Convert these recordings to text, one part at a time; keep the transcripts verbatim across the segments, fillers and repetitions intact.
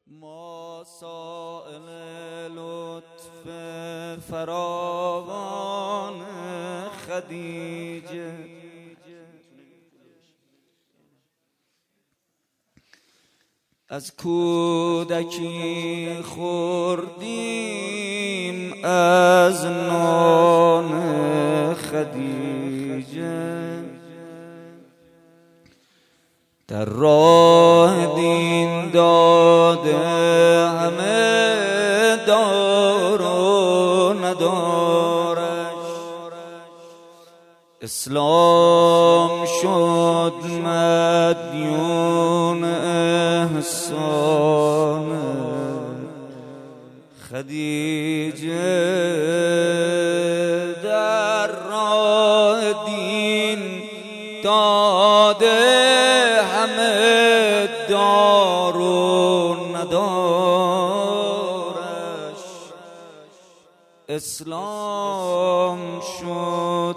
ما سائل لطف فراوان خدیجه، از کودکی خوردیم از نان خدیجه، در راه دین داده همه دار و ندارش، اسلام شد مدیون احسان خدیجه، در راه دین داده همه دار و ندارش، اسلام شد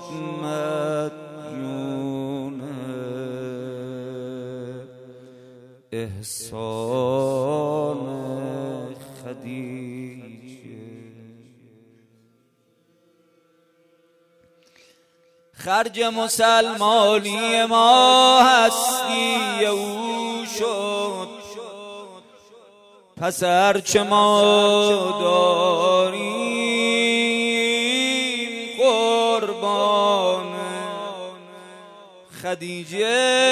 مدیون احسان خدیجه. خرج مسلمانی ما هستی او شد، پس هرچه ما داریم قربان خدیجه،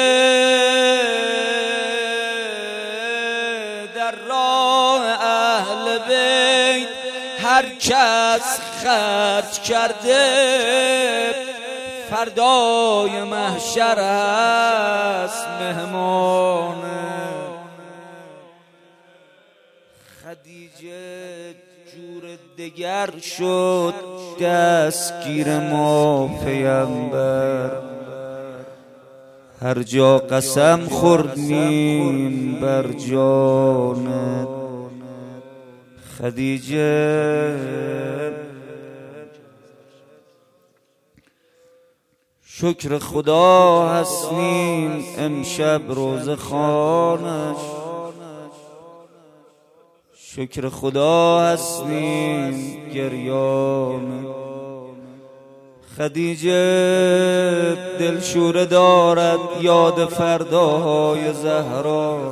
در راه اهل بیت هر کس خرج کرده فردای محشر است مهمان خدیجه. جور دگر شد دستگیر ما پیمبر، هر جا قسم خوردیم بر جانت خدیجه، شکر خدا هستیم امشب روزه خوانش، شکر خدا هستیم گریان خدیجه، دلشوره دارد یاد فرداهای زهرا،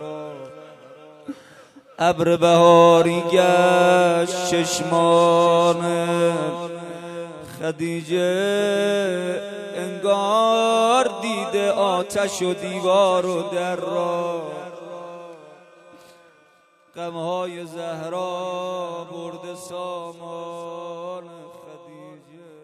ابر بهاری گشت چشمان خدیجه، انگار دیده آتش و دیوار و در را، غمهای زهرا برده سامان خدیجه.